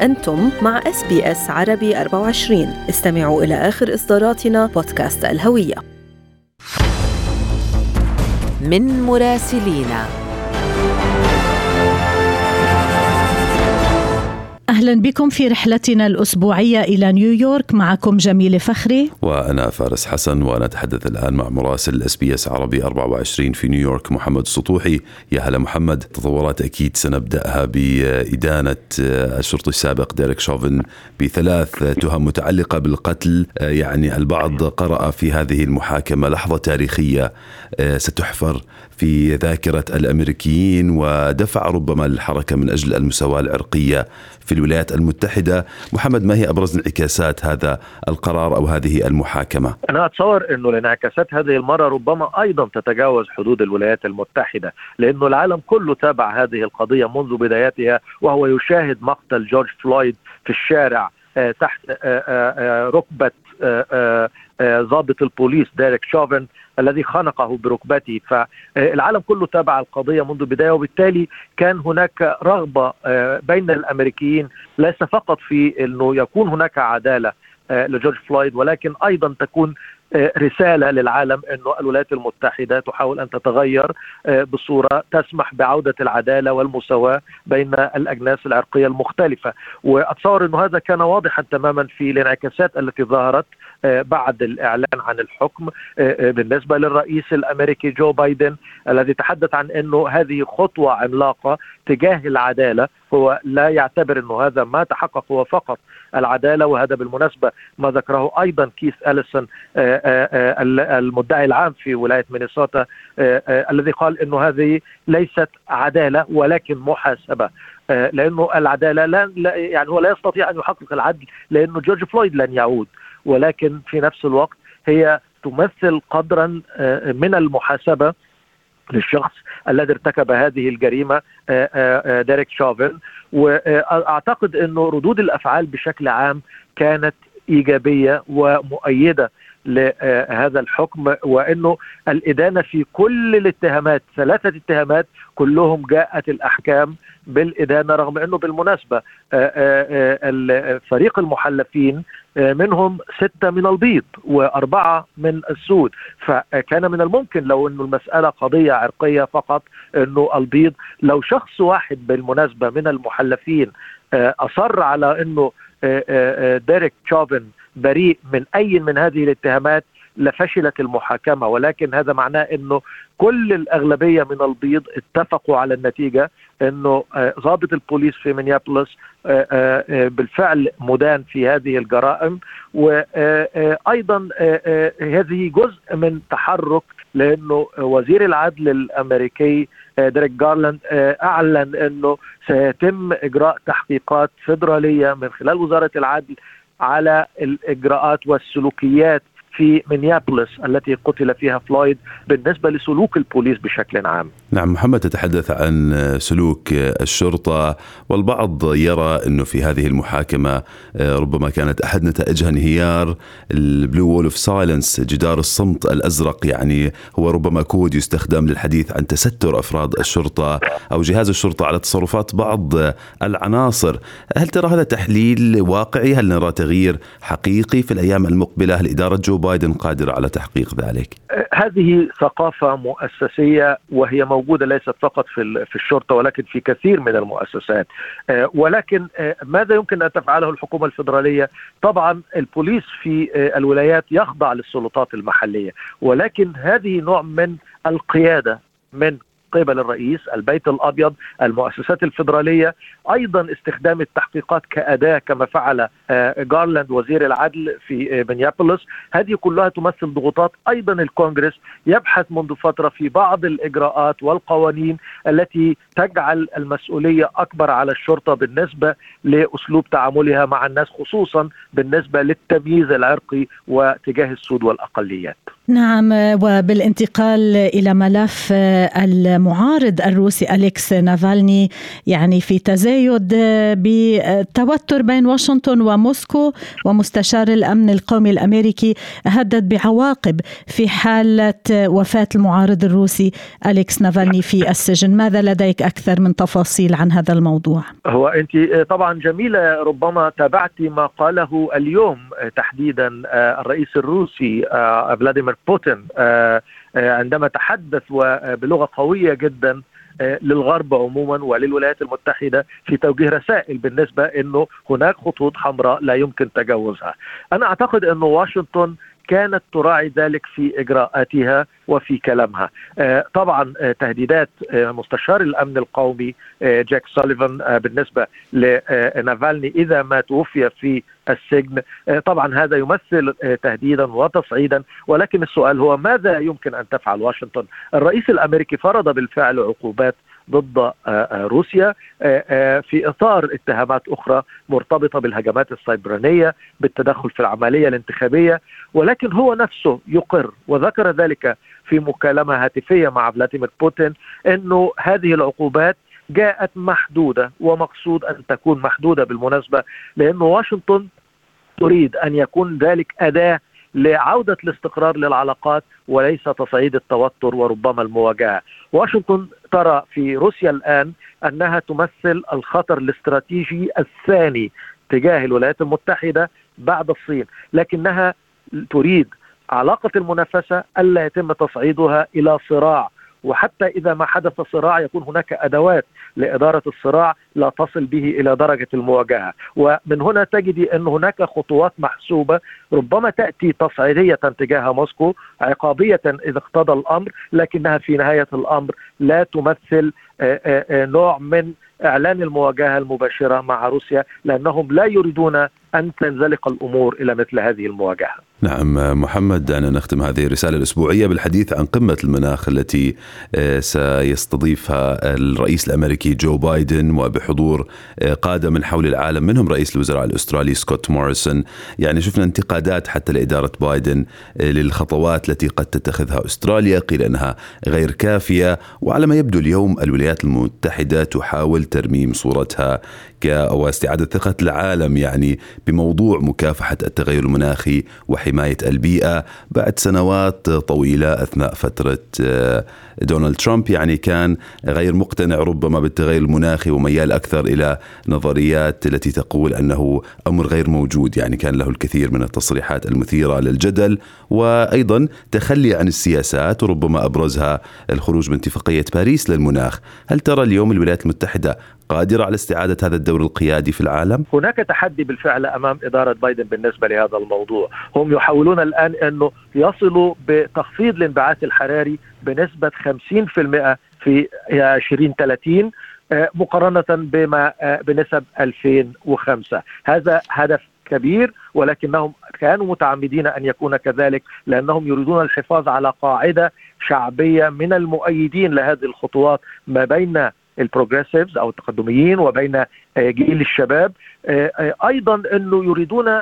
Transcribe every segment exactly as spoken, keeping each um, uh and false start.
أنتم مع إس بي إس عربي أربعة وعشرين. استمعوا إلى آخر إصداراتنا بودكاست الهوية. من مراسلينا. أهلا بكم في رحلتنا الأسبوعية إلى نيويورك. معكم جميلة فخري وأنا فارس حسن، ونتحدث الآن مع مراسل إس بي إس عربي أربعة وعشرين في نيويورك محمد السطوحي. يا هلا محمد. تطورات أكيد سنبدأها بإدانة الشرطي السابق ديريك شوفن بثلاث تهم متعلقة بالقتل. يعني البعض قرأ في هذه المحاكمة لحظة تاريخية ستحفر في ذاكرة الأمريكيين ودفع ربما الحركة من أجل المساواة العرقية في الولايات المتحدة. محمد، ما هي أبرز انعكاسات هذا القرار أو هذه المحاكمة؟ أنا أتصور أنه الانعكاسات هذه المرة ربما أيضا تتجاوز حدود الولايات المتحدة، لأنه العالم كله تابع هذه القضية منذ بدايتها، وهو يشاهد مقتل جورج فلويد في الشارع تحت ركبة ضابط البوليس ديريك شوفن الذي خنقه بركبته. فالعالم كله تابع القضية منذ البداية، وبالتالي كان هناك رغبة بين الأمريكيين ليس فقط في أنه يكون هناك عدالة لجورج فلويد، ولكن أيضا تكون رسالة للعالم أنه الولايات المتحدة تحاول أن تتغير بصورة تسمح بعودة العدالة والمساواة بين الأجناس العرقية المختلفة. وأتصور أنه هذا كان واضحا تماما في الانعكاسات التي ظهرت بعد الإعلان عن الحكم بالنسبة للرئيس الأمريكي جو بايدن، الذي تحدث عن أنه هذه خطوة عملاقة تجاه العدالة. هو لا يعتبر أنه هذا ما تحقق هو فقط العدالة، وهذا بالمناسبة ما ذكره أيضا كيث أليسون المدعي العام في ولاية مينيسوتا، الذي قال أنه هذه ليست عدالة ولكن محاسبة، لأنه العدالة لا يعني هو لا يستطيع أن يحقق العدل لأنه جورج فلويد لن يعود، ولكن في نفس الوقت هي تمثل قدرا من المحاسبة للشخص الذي ارتكب هذه الجريمة ديريك شوفن. وأعتقد أنه ردود الأفعال بشكل عام كانت إيجابية ومؤيدة لهذا الحكم، وأنه الإدانة في كل الاتهامات، ثلاثة اتهامات كلهم جاءت الأحكام بالإدانة، رغم أنه بالمناسبة فريق المحلفين منهم ستة من البيض وأربعة من السود، فكان من الممكن لو أنه المسألة قضية عرقية فقط أنه البيض، لو شخص واحد بالمناسبة من المحلفين أصر على أنه ديريك شوفن بريء من أي من هذه الاتهامات لفشلت المحاكمة. ولكن هذا معناه أنه كل الأغلبية من البيض اتفقوا على النتيجة أنه ضابط البوليس في مينيابوليس بالفعل مدان في هذه الجرائم. وأيضا هذه جزء من تحرك، لأنه وزير العدل الأمريكي ديريك جارلاند أعلن أنه سيتم إجراء تحقيقات فيدرالية من خلال وزارة العدل على الإجراءات والسلوكيات في مينيابوليس التي قتل فيها فلويد بالنسبة لسلوك البوليس بشكل عام. نعم محمد، تتحدث عن سلوك الشرطة، والبعض يرى أنه في هذه المحاكمة ربما كانت أحد نتائجها انهيار البلو وول اوف سايلنس، جدار الصمت الأزرق. يعني هو ربما كود يستخدم للحديث عن تستر أفراد الشرطة أو جهاز الشرطة على تصرفات بعض العناصر. هل ترى هذا تحليل واقعي؟ هل نرى تغيير حقيقي في الأيام المقبلة؟ هل إدارة جو بايدن قادر على تحقيق ذلك؟ هذه ثقافة مؤسسية، وهي موجودة ليست فقط في في الشرطة ولكن في كثير من المؤسسات. ولكن ماذا يمكن أن تفعله الحكومة الفيدرالية؟ طبعا البوليس في الولايات يخضع للسلطات المحلية، ولكن هذه نوع من القيادة من قبل الرئيس، البيت الأبيض، المؤسسات الفيدرالية، أيضا استخدام التحقيقات كأداة كما فعل جارلاند وزير العدل في مينيابوليس. هذه كلها تمثل ضغوطات. أيضا الكونغرس يبحث منذ فترة في بعض الإجراءات والقوانين التي تجعل المسؤولية أكبر على الشرطة بالنسبة لأسلوب تعاملها مع الناس، خصوصا بالنسبة للتمييز العرقي وتجاه السود والأقليات. نعم، وبالانتقال إلى ملف المعارض الروسي أليكس نافالني، يعني في تزايد بتوتر بين واشنطن وموسكو، ومستشار الأمن القومي الأمريكي هدد بعواقب في حالة وفاة المعارض الروسي أليكس نافالني في السجن. ماذا لديك أكثر من تفاصيل عن هذا الموضوع؟ هو أنت طبعا جميلة ربما تابعتي ما قاله اليوم تحديدا الرئيس الروسي فلاديمير بوتين عندما تحدث وبلغة قوية جدا للغرب عموما وللولايات المتحدة في توجيه رسائل بالنسبة أنه هناك خطوط حمراء لا يمكن تجاوزها. أنا أعتقد أنه واشنطن كانت تراعي ذلك في إجراءاتها وفي كلامها. طبعا تهديدات مستشار الأمن القومي جاك سوليفان بالنسبة لنافالني إذا ما توفي في السجن، طبعا هذا يمثل تهديدا وتصعيدا، ولكن السؤال هو ماذا يمكن أن تفعل واشنطن؟ الرئيس الأمريكي فرض بالفعل عقوبات ضد روسيا في إطار اتهامات أخرى مرتبطة بالهجمات السيبرانية، بالتدخل في العملية الانتخابية، ولكن هو نفسه يقر وذكر ذلك في مكالمة هاتفية مع فلاديمير بوتين أنه هذه العقوبات جاءت محدودة، ومقصود أن تكون محدودة بالمناسبة لأن واشنطن تريد أن يكون ذلك أداة لعودة الاستقرار للعلاقات وليس تصعيد التوتر وربما المواجهة. واشنطن ترى في روسيا الآن أنها تمثل الخطر الاستراتيجي الثاني تجاه الولايات المتحدة بعد الصين، لكنها تريد علاقة المنافسة ألا يتم تصعيدها إلى صراع، وحتى إذا ما حدث صراع يكون هناك أدوات لإدارة الصراع لا تصل به إلى درجة المواجهة. ومن هنا تجد أن هناك خطوات محسوبة ربما تأتي تصعيدية تجاه موسكو، عقابية إذا اقتضى الأمر، لكنها في نهاية الأمر لا تمثل نوع من إعلان المواجهة المباشرة مع روسيا، لأنهم لا يريدون أن تنزلق الأمور إلى مثل هذه المواجهة. نعم محمد، دعنا نختم هذه الرسالة الأسبوعية بالحديث عن قمة المناخ التي سيستضيفها الرئيس الأمريكي جو بايدن وبحضور قادة من حول العالم، منهم رئيس الوزراء الأسترالي سكوت موريسون. يعني شفنا انتقادات حتى لإدارة بايدن للخطوات التي قد تتخذها أستراليا، قيل أنها غير كافية، وعلى ما يبدو اليوم الولايات المتحدة تحاول ترميم صورتها واستعادة ثقة العالم يعني بموضوع مكافحة التغير المناخي وحماية البيئة بعد سنوات طويلة أثناء فترة دونالد ترامب. يعني كان غير مقتنع ربما بالتغير المناخي وميال أكثر إلى نظريات التي تقول أنه أمر غير موجود. يعني كان له الكثير من التصريحات المثيرة للجدل، وأيضا تخلي عن السياسات وربما أبرزها الخروج من اتفاقية باريس للمناخ. هل ترى اليوم الولايات المتحدة قادرة على استعادة هذا الدور القيادي في العالم؟ هناك تحدي بالفعل أمام إدارة بايدن بالنسبة لهذا الموضوع. هم يحاولون الآن أنه يصلوا بتخفيض الانبعاث الحراري بنسبة خمسين بالمئة في عشرين ثلاثين مقارنة بما بنسب ألفين وخمسة. هذا هدف كبير، ولكنهم كانوا متعمدين أن يكون كذلك لأنهم يريدون الحفاظ على قاعدة شعبية من المؤيدين لهذه الخطوات ما بين البروغريسيفز أو التقدميين وبين جيل الشباب. أيضا أنه يريدون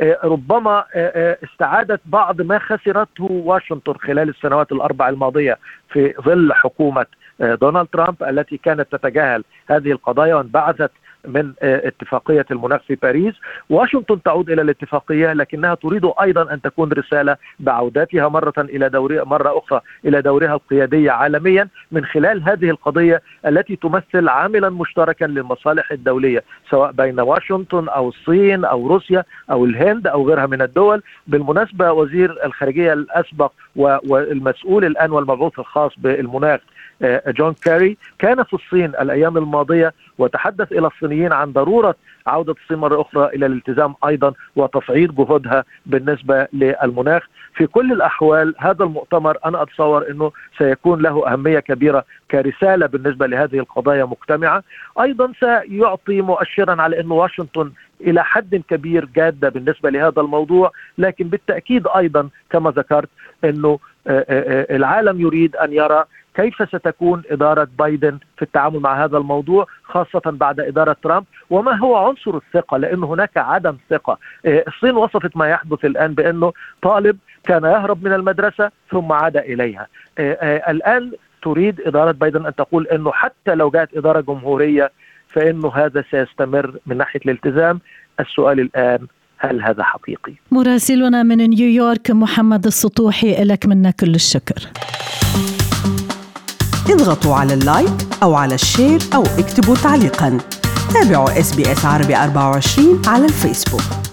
ربما استعادة بعض ما خسرته واشنطن خلال السنوات الأربع الماضية في ظل حكومة دونالد ترامب التي كانت تتجاهل هذه القضايا وانبعثت من اتفاقية المناخ في باريس. واشنطن تعود إلى الاتفاقية، لكنها تريد أيضا أن تكون رسالة بعودتها مرة إلى دورها مرة أخرى إلى دورها القيادية عالميا من خلال هذه القضية التي تمثل عاملا مشتركا للمصالح الدولية، سواء بين واشنطن أو الصين أو روسيا أو الهند أو غيرها من الدول. بالمناسبة وزير الخارجية الأسبق والمسؤول الآن والمبعوث الخاص بالمناخ جون كاري كان في الصين الأيام الماضية وتحدث إلى الصينيين عن ضرورة عودة الصين مرة أخرى إلى الالتزام أيضا وتصعيد جهودها بالنسبة للمناخ. في كل الأحوال هذا المؤتمر أنا أتصور أنه سيكون له أهمية كبيرة كرسالة بالنسبة لهذه القضايا مجتمعة. أيضا سيعطي مؤشرا على أن واشنطن إلى حد كبير جادة بالنسبة لهذا الموضوع، لكن بالتأكيد أيضا كما ذكرت أنه العالم يريد أن يرى كيف ستكون إدارة بايدن في التعامل مع هذا الموضوع خاصة بعد إدارة ترامب، وما هو عنصر الثقة، لأن هناك عدم ثقة. الصين وصفت ما يحدث الآن بأنه طالب كان يهرب من المدرسة ثم عاد إليها. الآن تريد إدارة بايدن أن تقول أنه حتى لو جاءت إدارة جمهورية فإنه هذا سيستمر من ناحية الالتزام. السؤال الآن، هل هذا حقيقي؟ مراسلنا من نيويورك محمد السطوحي، لك منا كل الشكر. اضغطوا على اللايك أو على الشير أو اكتبوا تعليقاً. تابعوا إس بي إس عربي أربعة وعشرين على الفيسبوك.